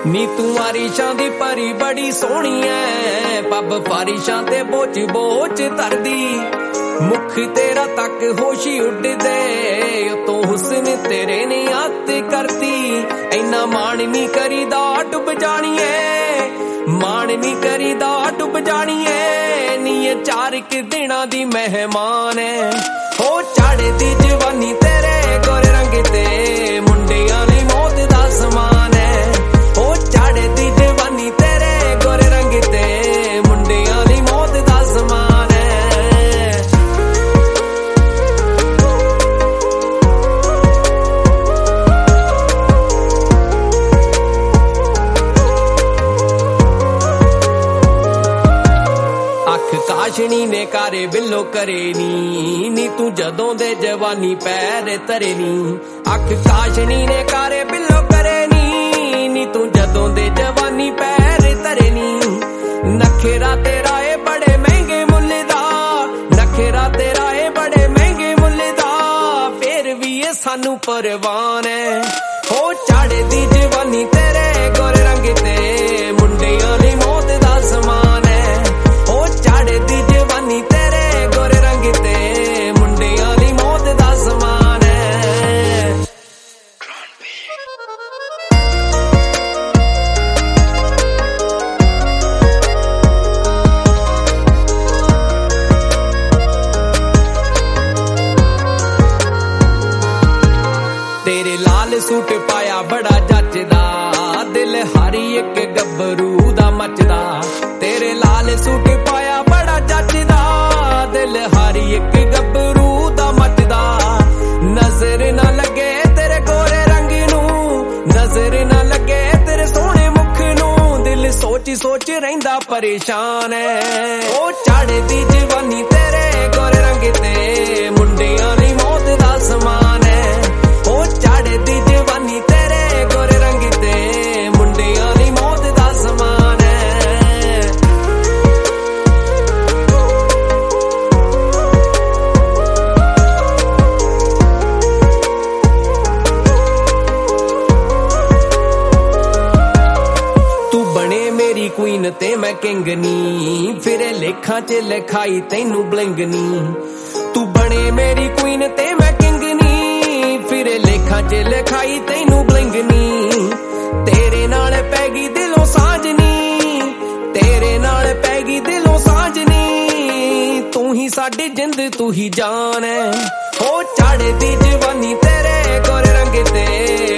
ਨੀ तू आरिशां दी परी बड़ी सोहनी ऐ पब फारिशां ते बोच बोच तरदी मुख तेरा तक होशी उड़दे तो हुस्न तेरे ने हत्थ करदी इन्ना मान नी करीदा डुब जाणीए मान नी करीदा डुब जाणीए नी चार कि दिनां दी मेहमान है हो चाड़े दी जवानी तेरे गोरे रंग ते मुंडियां लई मौत दा समान है हो चाड़े दी जवानी तेरे गोरे रंग ते मुंडियां लई मौत दा समान है काशनी ने कारे बिल्लो करे नी तू जदों दे जवानी पैर तरे नी अख काशनी ने कारे बिल्लो करे नी तू जदों दे जवानी पैर तरे नी नखेरा तेरा ए बड़े महंगे मुल्ल दा नखेरा तेरा ए बड़े महंगे मुल्ल दा फिर भी ये सानू परवान है हो चाड़े दी जवानी तेरे गोरे रंग ते मुंडियां लई मौत दा समान है हो चाड़े दी जवानी तेरे गोरे रंग ते मुंडियां दी मौत दा समान है तेरे लाल सूट पाया बड़ा जचदा दिल हर एक गब्बरू दा मचदा तेरे लाल सूट पाया बड़ा जचदा दिल हर एक गब्बरू दा मचदा नजर ना लगे तेरे गोरे रंग नू नजर ना लगे तेरे सोहने मुख नू दिल सोच सोच रहिंदा परेशान है ओ चाड़े दी जवानी तेरे गोरे रंग ते मुंडियां लई मौत दा समान है ओ चाड़े दी जवानी तेरे गोरे रंग ते मुंडियां लई मौत दा समान है मेरी क्वीन ते मैं किंग नी फिर लेखां च लिखाई तैनू ब्लिंग नी तू बने मेरी क्वीन ते मैं किंग नी फिर लेखां च लिखाई तैनू ब्लिंग नी तेरे नाल पैगी दिलों सांझ नी तेरे नाल पैगी दिलों सांझ नी तू ही साडी जिंद तू ही जान है हो चाड़े दी जवानी तेरे गोरे रंग ते